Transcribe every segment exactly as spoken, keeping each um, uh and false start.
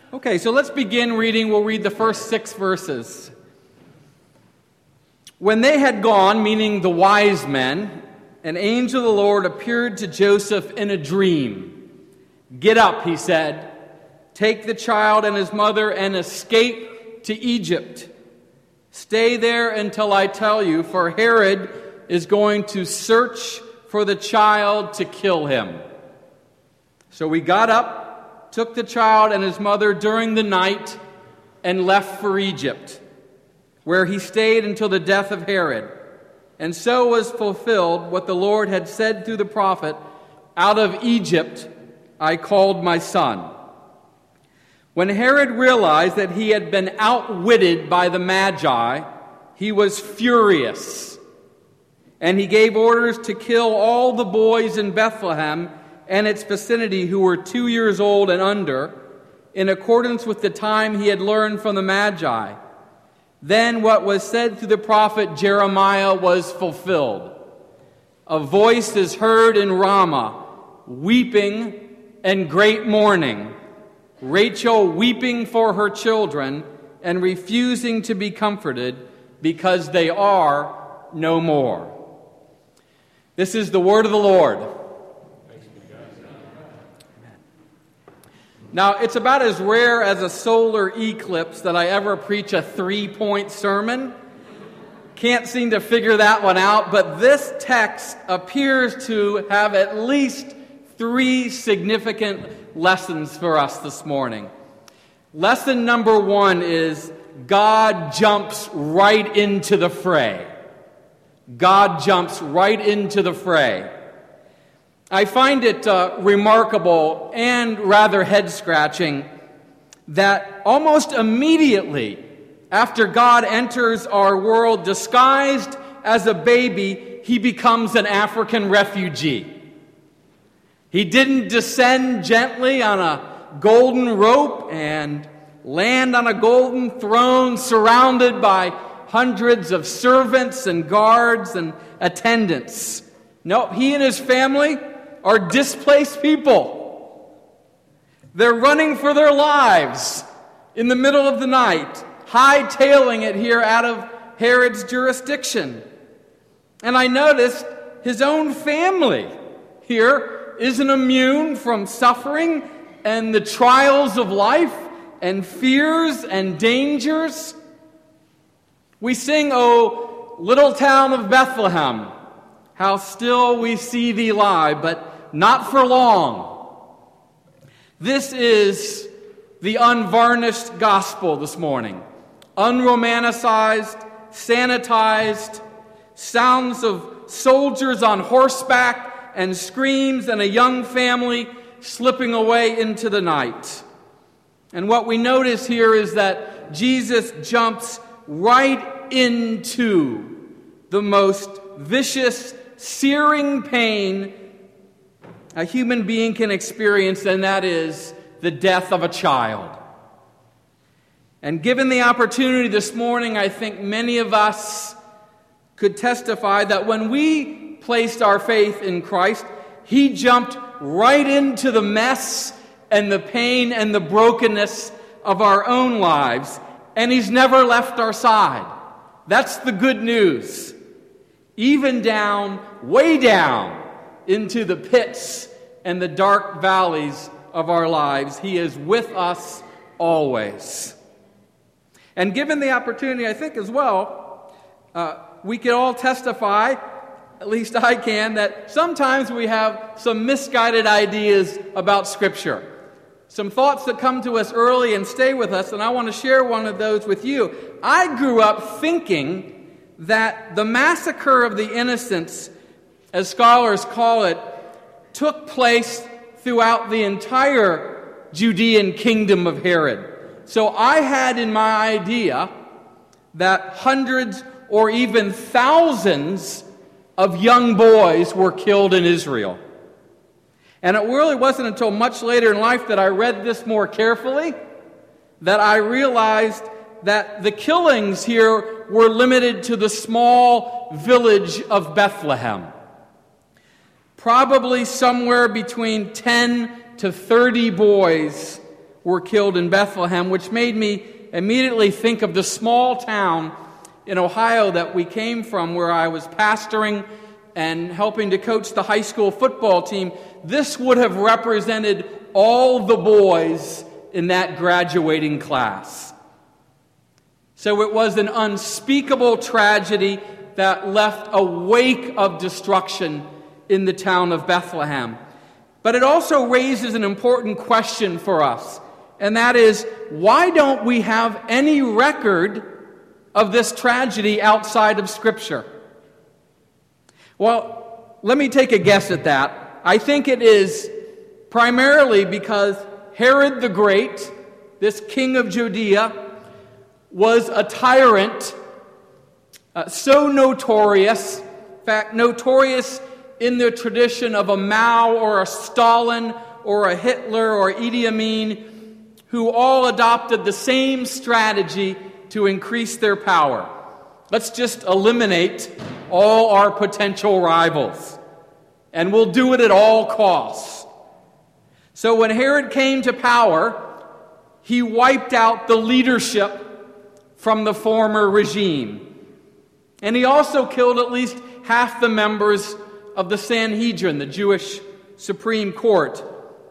Okay, so let's begin reading. We'll read the first six verses. When they had gone, meaning the wise men, an angel of the Lord appeared to Joseph in a dream. "Get up," he said, "take the child and his mother and escape to Egypt. Stay there until I tell you, for Herod is going to search for the child to kill him." So we got up, took the child and his mother during the night, and left for Egypt, where he stayed until the death of Herod. And so was fulfilled what the Lord had said through the prophet, "Out of Egypt I called my son." When Herod realized that he had been outwitted by the Magi, he was furious, and he gave orders to kill all the boys in Bethlehem and its vicinity who were two years old and under, in accordance with the time he had learned from the Magi. Then what was said through the prophet Jeremiah was fulfilled. "A voice is heard in Ramah, weeping and great mourning, Rachel weeping for her children and refusing to be comforted because they are no more." This is the word of the Lord. Now, it's about as rare as a solar eclipse that I ever preach a three-point sermon. Can't seem to figure that one out, but this text appears to have at least three significant lessons for us this morning. Lesson number one is God jumps right into the fray. God jumps right into the fray. I find it uh, remarkable and rather head-scratching that almost immediately after God enters our world disguised as a baby, he becomes an African refugee. He didn't descend gently on a golden rope and land on a golden throne surrounded by hundreds of servants and guards and attendants. No, he and his family are displaced people. They're running for their lives in the middle of the night, hightailing it here out of Herod's jurisdiction. And I noticed his own family here isn't immune from suffering and the trials of life and fears and dangers. We sing, "O little town of Bethlehem, how still we see thee lie," but not for long. This is the unvarnished gospel this morning. Unromanticized, sanitized, sounds of soldiers on horseback and screams and a young family slipping away into the night. And what we notice here is that Jesus jumps right into the most vicious, searing pain a human being can experience, and that is the death of a child. And given the opportunity this morning, I think many of us could testify that when we placed our faith in Christ, he jumped right into the mess and the pain and the brokenness of our own lives, and he's never left our side. That's the good news. Even down, way down, into the pits and the dark valleys of our lives, he is with us always. And given the opportunity, I think as well, uh, we can all testify, at least I can, that sometimes we have some misguided ideas about Scripture. Some thoughts that come to us early and stay with us, and I want to share one of those with you. I grew up thinking that the massacre of the innocents, as scholars call it, took place throughout the entire Judean kingdom of Herod. So I had in my idea that hundreds or even thousands of young boys were killed in Israel. And it really wasn't until much later in life that I read this more carefully that I realized that the killings here were limited to the small village of Bethlehem. Probably somewhere between ten to thirty boys were killed in Bethlehem, which made me immediately think of the small town in Ohio that we came from, where I was pastoring and helping to coach the high school football team. This would have represented all the boys in that graduating class. So it was an unspeakable tragedy that left a wake of destruction in the town of Bethlehem. But it also raises an important question for us, and that is, why don't we have any record of this tragedy outside of Scripture? Well, let me take a guess at that. I think it is primarily because Herod the Great, this king of Judea, was a tyrant, uh, so notorious, in fact, notorious in the tradition of a Mao or a Stalin or a Hitler or Idi Amin, who all adopted the same strategy to increase their power. Let's just eliminate all our potential rivals, and we'll do it at all costs. So when Herod came to power, he wiped out the leadership from the former regime. And he also killed at least half the members of the Sanhedrin, the Jewish Supreme Court.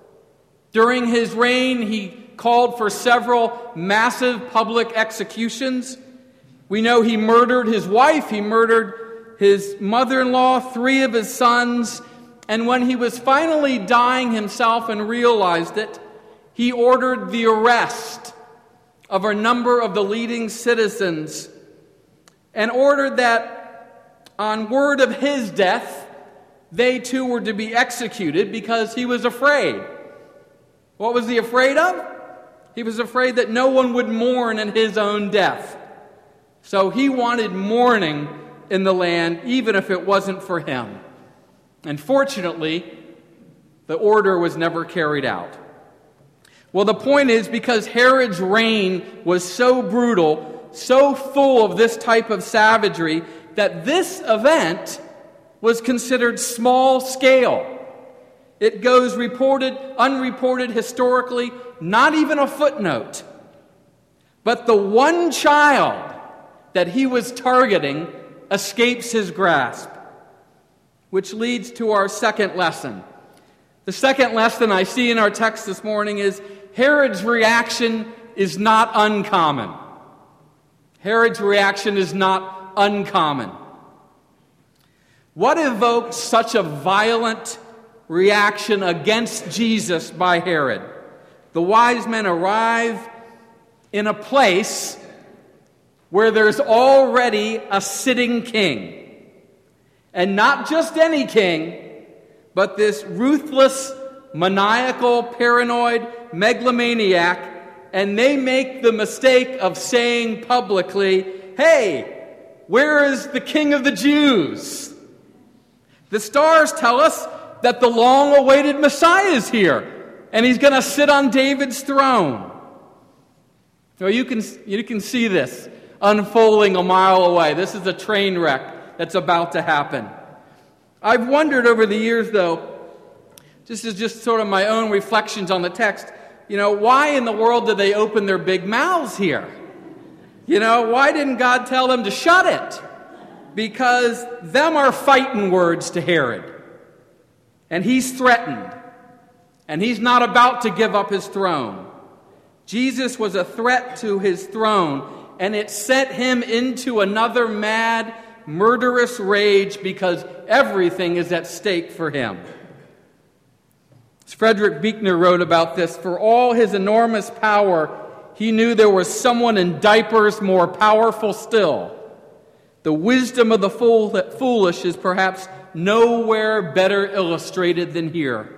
During his reign, he called for several massive public executions. We know he murdered his wife, he murdered his mother-in-law, three of his sons, and when he was finally dying himself and realized it, he ordered the arrest of a number of the leading citizens and ordered that on word of his death, they too were to be executed because he was afraid. What was he afraid of? He was afraid that no one would mourn in his own death. So he wanted mourning in the land, even if it wasn't for him. And fortunately, the order was never carried out. Well, the point is, because Herod's reign was so brutal, so full of this type of savagery, that this event was considered small scale. It goes reported, unreported historically, not even a footnote. But the one child that he was targeting escapes his grasp, which leads to our second lesson. The second lesson I see in our text this morning is Herod's reaction is not uncommon. Herod's reaction is not uncommon. What evoked such a violent reaction against Jesus by Herod? The wise men arrive in a place where there's already a sitting king. And not just any king, but this ruthless, maniacal, paranoid megalomaniac, and they make the mistake of saying publicly, "Hey, where is the King of the Jews?" The stars tell us that the long-awaited Messiah is here, and he's going to sit on David's throne. Well, you can, you can see this unfolding a mile away. This is a train wreck that's about to happen. I've wondered over the years, though, this is just sort of my own reflections on the text, you know, why in the world did they open their big mouths here? You know, why didn't God tell them to shut it? Because them are fighting words to Herod. And he's threatened. And he's not about to give up his throne. Jesus was a threat to his throne, and it sent him into another mad, murderous rage because everything is at stake for him. As Frederick Buechner wrote about this, for all his enormous power, he knew there was someone in diapers more powerful still. The wisdom of the fool, foolish is perhaps nowhere better illustrated than here.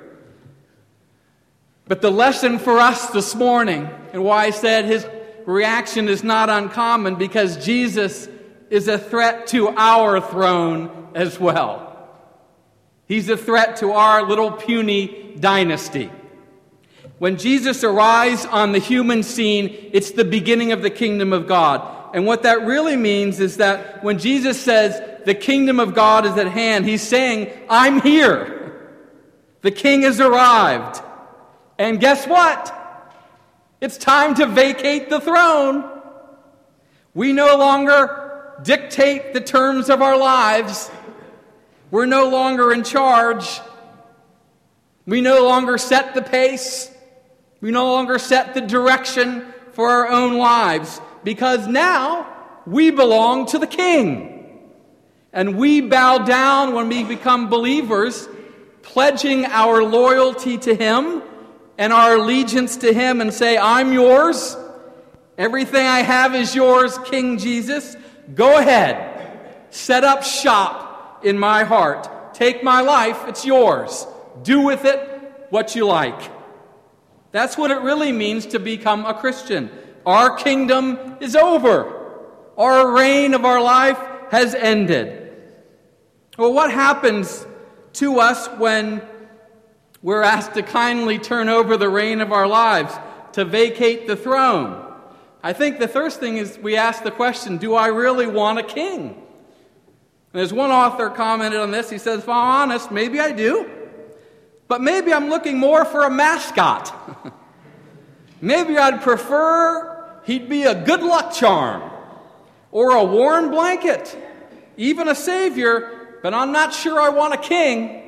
But the lesson for us this morning, and why I said his reaction is not uncommon, because Jesus is a threat to our throne as well. He's a threat to our little puny dynasty. When Jesus arrives on the human scene, it's the beginning of the kingdom of God. And what that really means is that when Jesus says, the kingdom of God is at hand, he's saying, I'm here. The king has arrived. And guess what? It's time to vacate the throne. We no longer dictate the terms of our lives. We're no longer in charge. We no longer set the pace. We no longer set the direction for our own lives, because now we belong to the King. And we bow down when we become believers, pledging our loyalty to Him and our allegiance to Him, and say, I'm yours. Everything I have is yours, King Jesus. Go ahead. Set up shop in my heart. Take my life. It's yours. Do with it what you like. That's what it really means to become a Christian. Our kingdom is over. Our reign of our life has ended. Well, what happens to us when we're asked to kindly turn over the reign of our lives, to vacate the throne? I think the first thing is we ask the question, do I really want a king? And as one author commented on this, he says, if I'm honest, maybe I do. But maybe I'm looking more for a mascot. Maybe I'd prefer he'd be a good luck charm or a warm blanket, even a savior, but I'm not sure I want a king.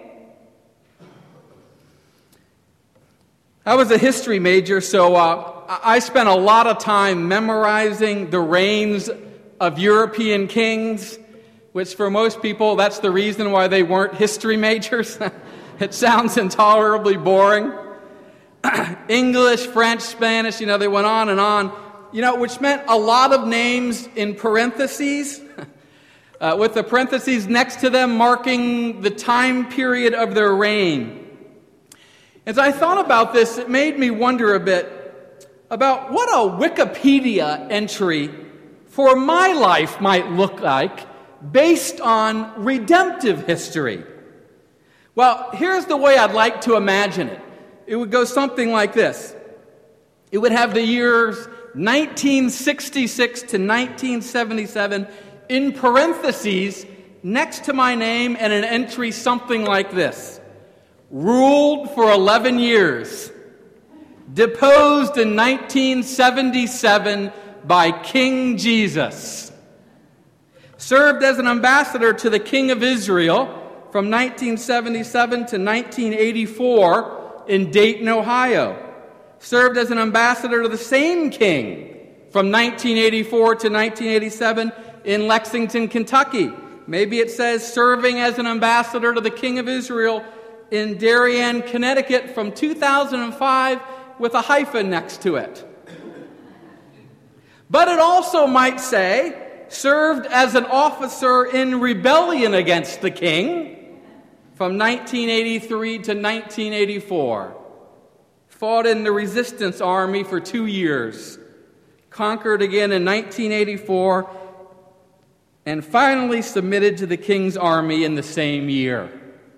I was a history major, so uh, I spent a lot of time memorizing the reigns of European kings, which for most people, that's the reason why they weren't history majors. It sounds intolerably boring. English, French, Spanish, you know, they went on and on, you know, which meant a lot of names in parentheses, uh, with the parentheses next to them marking the time period of their reign. As I thought about this, it made me wonder a bit about what a Wikipedia entry for my life might look like based on redemptive history. Well, here's the way I'd like to imagine it. It would go something like this. It would have the years nineteen sixty-six to nineteen seventy-seven in parentheses next to my name, and an entry something like this. Ruled for eleven years. Deposed in nineteen seventy-seven by King Jesus. Served as an ambassador to the King of Israel from nineteen seventy-seven to nineteen eighty-four in Dayton, Ohio. Served as an ambassador to the same king from nineteen eighty-four to nineteen eighty-seven in Lexington, Kentucky. Maybe it says serving as an ambassador to the King of Israel in Darien, Connecticut from two thousand five with a hyphen next to it. But it also might say served as an officer in rebellion against the king from nineteen eighty-three to nineteen eighty-four. Fought in the resistance army for two years. Conquered again in nineteen eighty-four, and finally submitted to the king's army in the same year.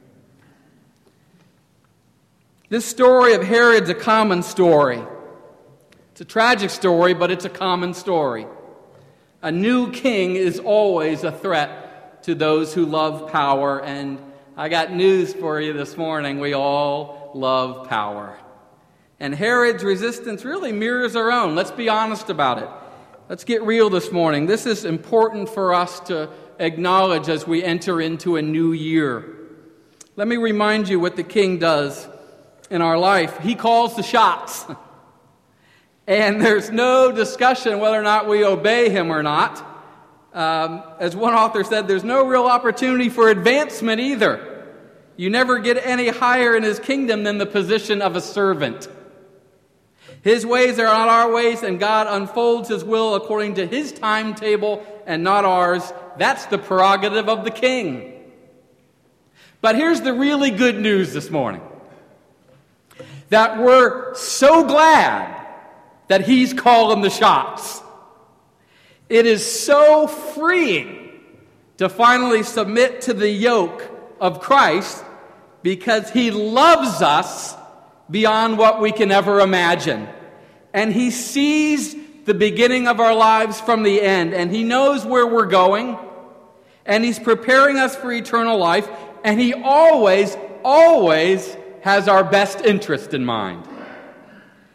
This story of Herod's a common story. It's a tragic story, but it's a common story. A new king is always a threat to those who love power, and I got news for you this morning. We all love power. And Herod's resistance really mirrors our own. Let's be honest about it. Let's get real this morning. This is important for us to acknowledge as we enter into a new year. Let me remind you what the king does in our life. He calls the shots. And there's no discussion whether or not we obey him or not. Um, as one author said, there's no real opportunity for advancement either. You never get any higher in his kingdom than the position of a servant. His ways are not our ways, and God unfolds his will according to his timetable and not ours. That's the prerogative of the king. But here's the really good news this morning. That we're so glad that he's calling the shots. It is so freeing to finally submit to the yoke of Christ because he loves us beyond what we can ever imagine. And he sees the beginning of our lives from the end, and he knows where we're going, and he's preparing us for eternal life, and he always, always has our best interest in mind.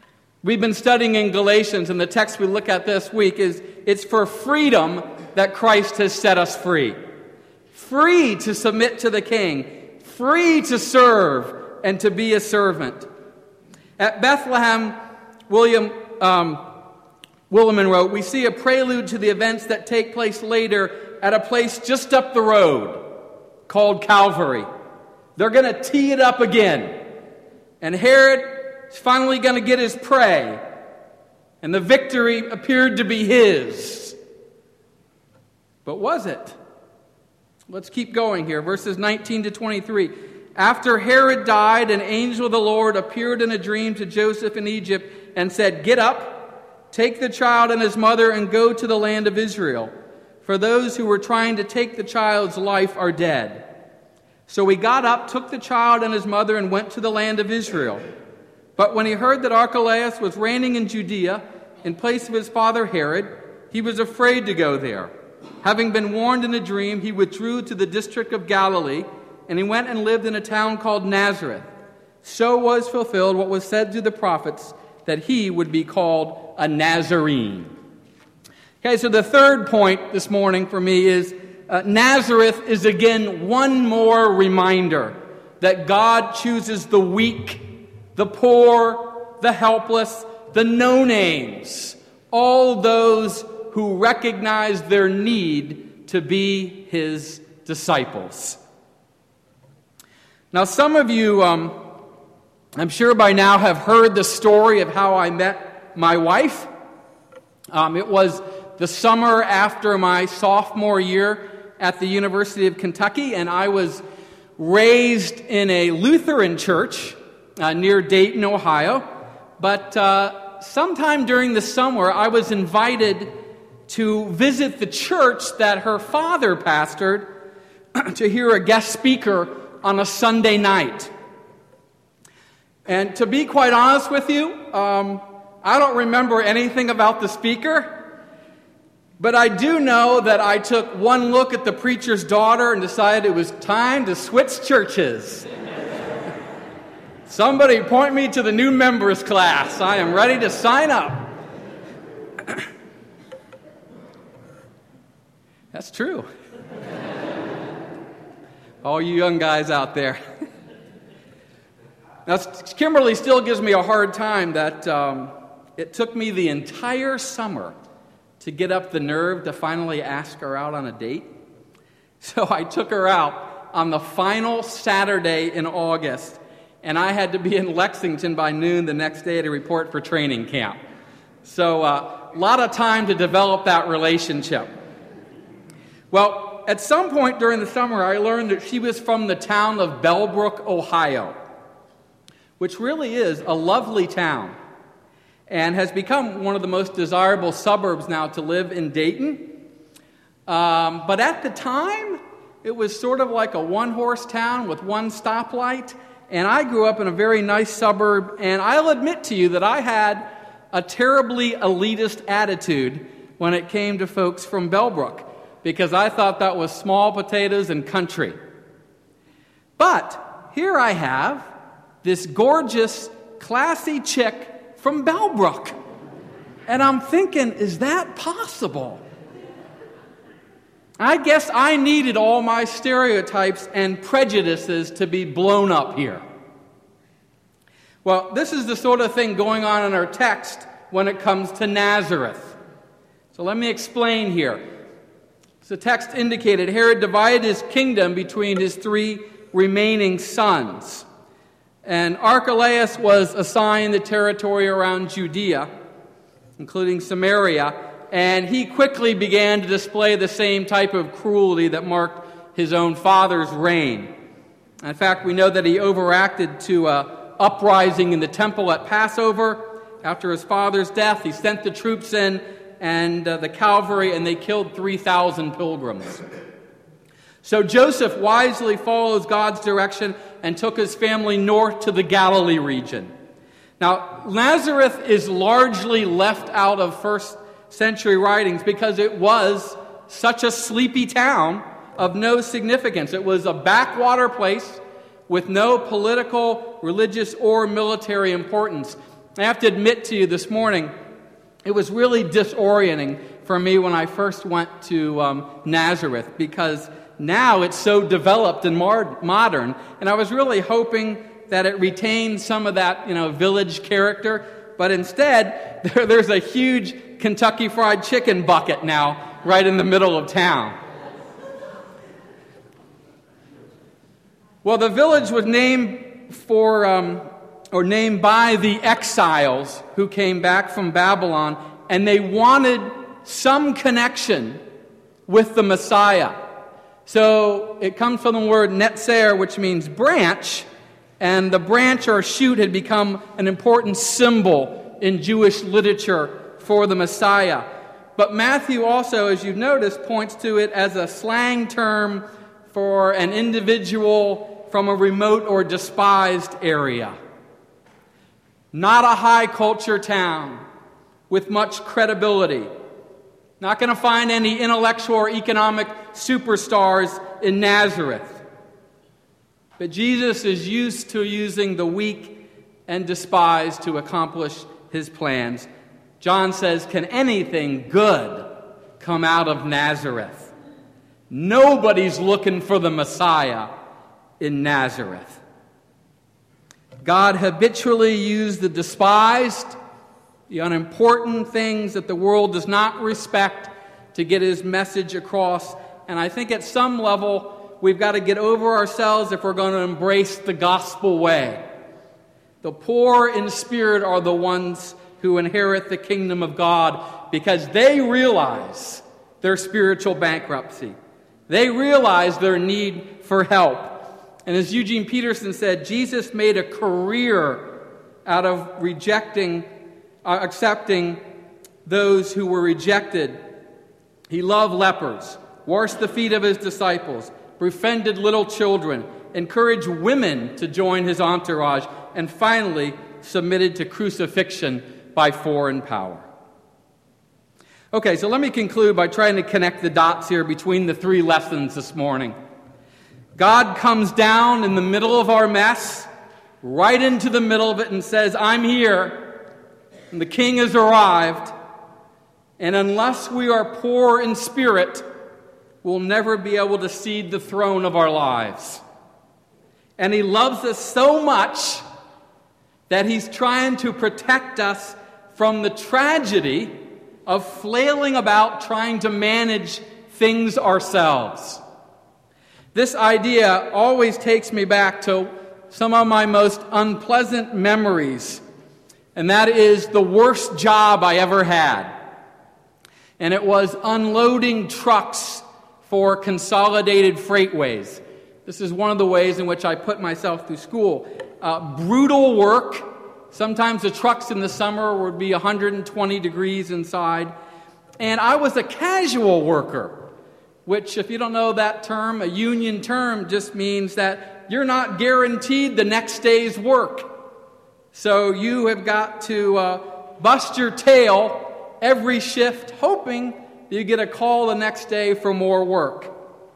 We've been studying in Galatians, and the text we look at this week is, it's for freedom that Christ has set us free. Free to submit to the King, free to serve and to be a servant. At Bethlehem, William um, Willimon wrote, we see a prelude to the events that take place later at a place just up the road called Calvary. They're going to tee it up again. And Herod is finally going to get his prey. And the victory appeared to be his. But was it? Let's keep going here. Verses nineteen to twenty-three. After Herod died, an angel of the Lord appeared in a dream to Joseph in Egypt and said, get up, take the child and his mother and go to the land of Israel. For those who were trying to take the child's life are dead. So he got up, took the child and his mother, and went to the land of Israel. But when he heard that Archelaus was reigning in Judea in place of his father Herod, he was afraid to go there. Having been warned in a dream, he withdrew to the district of Galilee, and he went and lived in a town called Nazareth. So was fulfilled what was said to the prophets, that he would be called a Nazarene. Okay, so the third point this morning for me is uh, Nazareth is again one more reminder that God chooses the weak, the poor, the helpless, the no-names, all those who recognize their need to be his disciples. Now, some of you, um, I'm sure by now, have heard the story of how I met my wife. Um, it was the summer after my sophomore year at the University of Kentucky, and I was raised in a Lutheran church uh, near Dayton, Ohio. But uh, sometime during the summer, I was invited to visit the church that her father pastored to hear a guest speaker on a Sunday night. And to be quite honest with you, um, I don't remember anything about the speaker, but I do know that I took one look at the preacher's daughter and decided it was time to switch churches. Somebody point me to the new members class. I am ready to sign up. That's true. All you young guys out there. Now, Kimberly still gives me a hard time that um, it took me the entire summer to get up the nerve to finally ask her out on a date. So I took her out on the final Saturday in August, and I had to be in Lexington by noon the next day to report for training camp. So uh, a lot of time to develop that relationship. Well, at some point during the summer, I learned that she was from the town of Bellbrook, Ohio, which really is a lovely town and has become one of the most desirable suburbs now to live in Dayton. Um, but at the time, it was sort of like a one-horse town with one stoplight, and I grew up in a very nice suburb, and I'll admit to you that I had a terribly elitist attitude when it came to folks from Bellbrook, because I thought that was small potatoes and country. But here I have this gorgeous, classy chick from Bellbrook. And I'm thinking, is that possible? I guess I needed all my stereotypes and prejudices to be blown up here. Well, this is the sort of thing going on in our text when it comes to Nazareth. So let me explain here. The text indicated Herod divided his kingdom between his three remaining sons. And Archelaus was assigned the territory around Judea, including Samaria, and he quickly began to display the same type of cruelty that marked his own father's reign. In fact, we know that he overacted to an uprising in the temple at Passover. After his father's death, he sent the troops in and uh, the cavalry, and they killed three thousand pilgrims. So Joseph wisely follows God's direction and took his family north to the Galilee region. Now, Nazareth is largely left out of first century writings because it was such a sleepy town of no significance. It was a backwater place with no political, religious, or military importance. I have to admit to you this morning, it was really disorienting for me when I first went to um, Nazareth, because now it's so developed and mar- modern, and I was really hoping that it retained some of that, you know, village character, but instead, there, there's a huge Kentucky Fried Chicken bucket now right in the middle of town. Well, the village was named for, um, or named by the exiles who came back from Babylon, and they wanted some connection with the Messiah. So it comes from the word netzer, which means branch, and the branch or shoot had become an important symbol in Jewish literature for the Messiah. But Matthew also, as you've noticed, points to it as a slang term for an individual from a remote or despised area. Not a high culture town with much credibility. Not going to find any intellectual or economic superstars in Nazareth. But Jesus is used to using the weak and despised to accomplish his plans. John says, can anything good come out of Nazareth? Nobody's looking for the Messiah in Nazareth. God habitually used the despised, the unimportant things that the world does not respect to get his message across. And I think at some level, we've got to get over ourselves if we're going to embrace the gospel way. The poor in spirit are the ones who inherit the kingdom of God because they realize their spiritual bankruptcy. They realize their need for help. And as Eugene Peterson said, Jesus made a career out of rejecting, uh, accepting those who were rejected. He loved lepers, washed the feet of his disciples, befriended little children, encouraged women to join his entourage, and finally submitted to crucifixion by foreign power. Okay, so let me conclude by trying to connect the dots here between the three lessons this morning. God comes down in the middle of our mess, right into the middle of it, and says, I'm here, and the King has arrived, and unless we are poor in spirit, we'll never be able to cede the throne of our lives. And he loves us so much that he's trying to protect us from the tragedy of flailing about trying to manage things ourselves. This idea always takes me back to some of my most unpleasant memories, and that is the worst job I ever had. And it was unloading trucks for Consolidated Freightways. This is one of the ways in which I put myself through school. Uh, brutal work. Sometimes the trucks in the summer would be one hundred twenty degrees inside. And I was a casual worker, which, if you don't know that term, a union term just means that you're not guaranteed the next day's work. So you have got to uh, bust your tail every shift, hoping you get a call the next day for more work.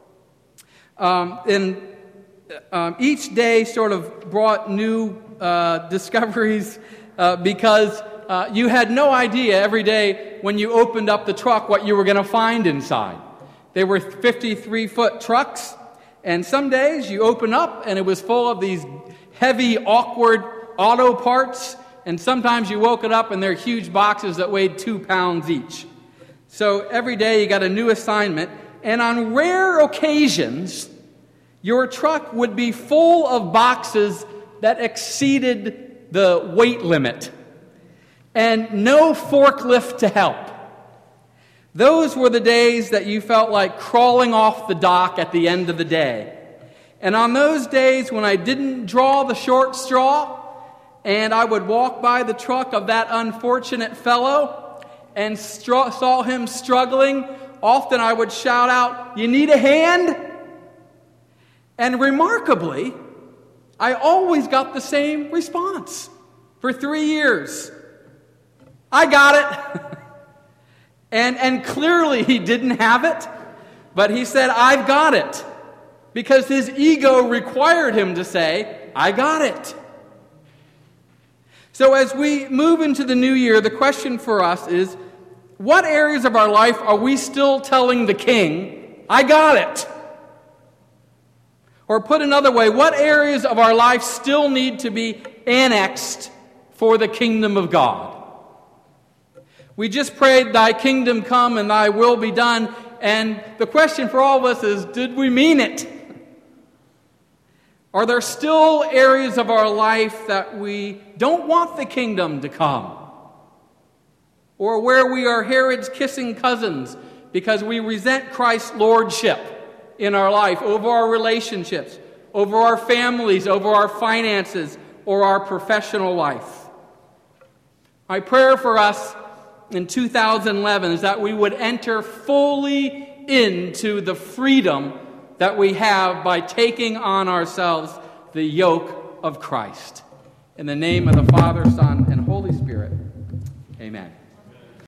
Um, and um, each day sort of brought new uh, discoveries uh, because uh, you had no idea every day when you opened up the truck what you were going to find inside. They were fifty-three foot trucks, and some days you open up and it was full of these heavy, awkward auto parts, and sometimes you woke it up and they're huge boxes that weighed two pounds each. So every day you got a new assignment, and on rare occasions, your truck would be full of boxes that exceeded the weight limit, and no forklift to help. Those were the days that you felt like crawling off the dock at the end of the day. And on those days when I didn't draw the short straw, and I would walk by the truck of that unfortunate fellow and str- saw him struggling, often I would shout out, "You need a hand?" And remarkably, I always got the same response for three years. "I got it." and, and clearly he didn't have it, but he said, "I've got it," because his ego required him to say, "I got it." So as we move into the new year, the question for us is, what areas of our life are we still telling the King, I got it? Or put another way, what areas of our life still need to be annexed for the kingdom of God? We just prayed, thy kingdom come and thy will be done. And the question for all of us is, did we mean it? Are there still areas of our life that we don't want the kingdom to come? Or where we are Herod's kissing cousins because we resent Christ's lordship in our life, over our relationships, over our families, over our finances, or our professional life? My prayer for us in two thousand eleven is that we would enter fully into the freedom that we have by taking on ourselves the yoke of Christ. In the name of the Father, Son, and Holy Spirit, amen.